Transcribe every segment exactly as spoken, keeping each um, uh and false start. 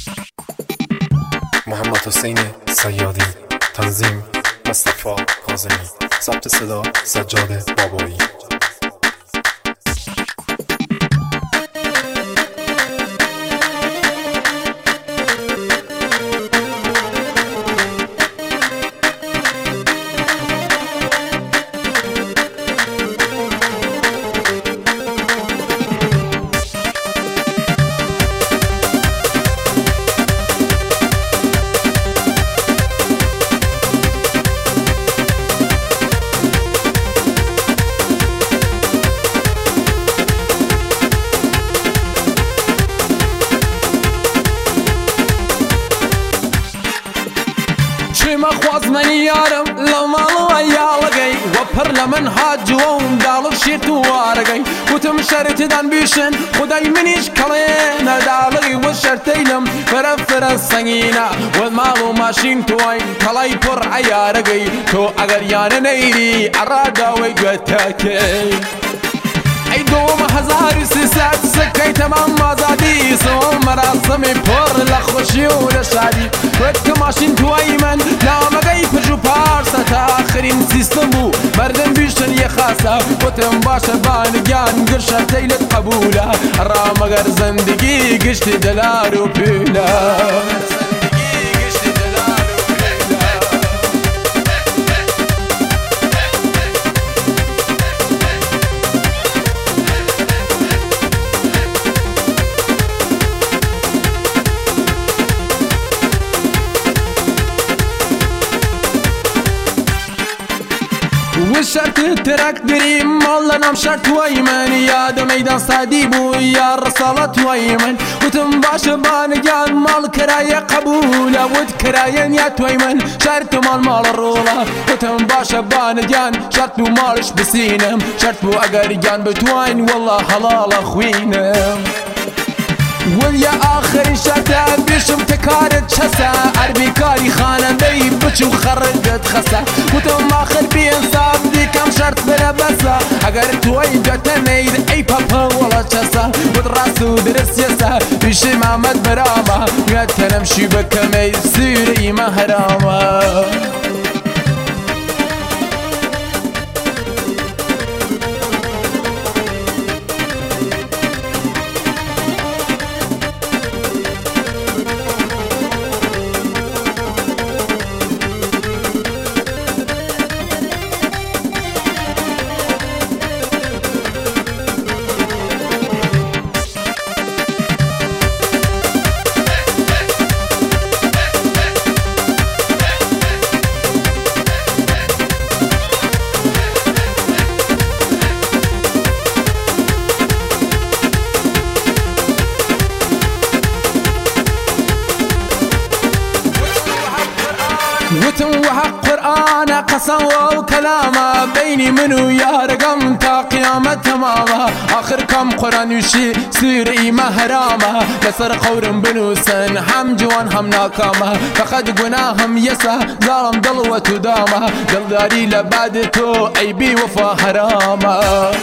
محمد حسین صیادی، تنظیم مصطفی کاظمی، ضبط صدا سجاد بابایی. ما خواز من يارم لما الله يالقي وبر لمن هاجوم دالو شيت وارقي وتم شرت دان بيشن خداي منيش كلينا دالقي وشرتيلم فرفر السنينة والمالو ماشين توين كلاي بر عيارقي تو اگر يانا نيري عرادا ويقتاكي ای دوم هزار سیصد سکه تمام مازادی سوم مراسمی پر لخوشی و لشادی وقت ماشین توی من نامگی پرجو پارسا تا آخرین سیستم بو مردم بیشتر یه خاصه وتم باشه بانگیان گرشه تیلت قبوله را مگر زندگی گشت دلار و پیله وشرت ترك دريم والله نام شرط ويمن يا دميدان صادي بو يا رسالة ويمن وتم باش بانجان مال كراية قبولة ود كراية يا تويمن شرط مال مال الرولة وتم باش بانجان شرط بو مالش بسينم شرط بو اقرجان بتوين والله حلال اخوينم ويا آخر شتا بيشم تكارت شسا عربي كاري خانة بي بچو خرجت خسا وتم آخر بينصاب دي كم شرط بلا بسا اگر توي جتنيد اي بابا ولا شسا ودراسو درس يسا بيشي محمد براما يتنمشي بكمي سيري مهراما وتم وحق قرآن قسم وكلامه بيني منو يا رقم تا قيامة تمامه آخر كم قرآن يشي سيري مهرامه لسر قورم بنوسن هم جوان هم ناكامه فقد قناهم يسا ظالم ضل وتدامه دلداري لبعد تو اي بي وفا حرامه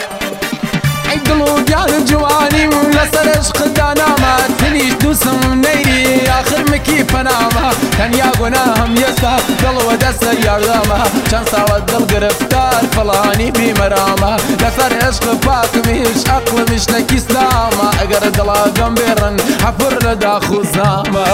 عقلو قال جواني ولسر عشق دانامه تنيش دوسم نيري آخر مكي فنامه كان يا قناهم يسا دل ودس يردامه شان ساوى دل قرفتار فلاني بمرامه لسر عشق باك مش عقل مش لك اسلامه اقر دلا قنبيرن حفر لدا خزامه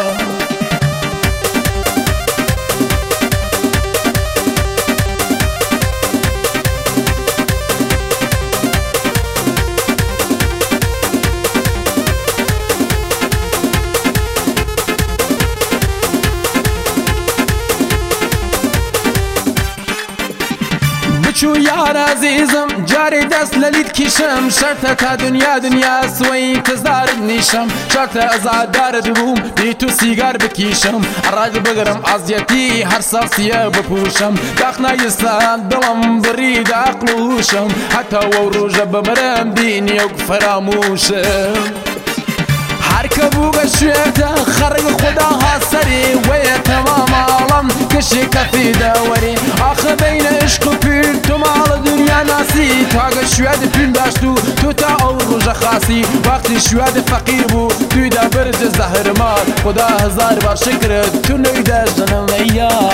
شو يا عزيزم جاري دست لليد كيشم شرطة تا دنيا دنيا سوي تزدار نيشم شرطة ازعاد دار دبوم بيتو سيجار بكيشم الراج بقرم عزيتي هر صافية بپوشم داخنا يسلام دلم بريد عقلوشم حتى وروجة بمرم ديني وفراموشم حركبو قشيته خرق خداها سري ويا تمام عالم شكفي دوري آخر بين عشق و پیر تو مال دنیا ناسی تاگ شوید پیر داشتو تو تا او روژ خاصی وقتی شوید فقیر بو توی دا برج زهر مال خدا هزار بار شکرت تو نوی در جنم ایار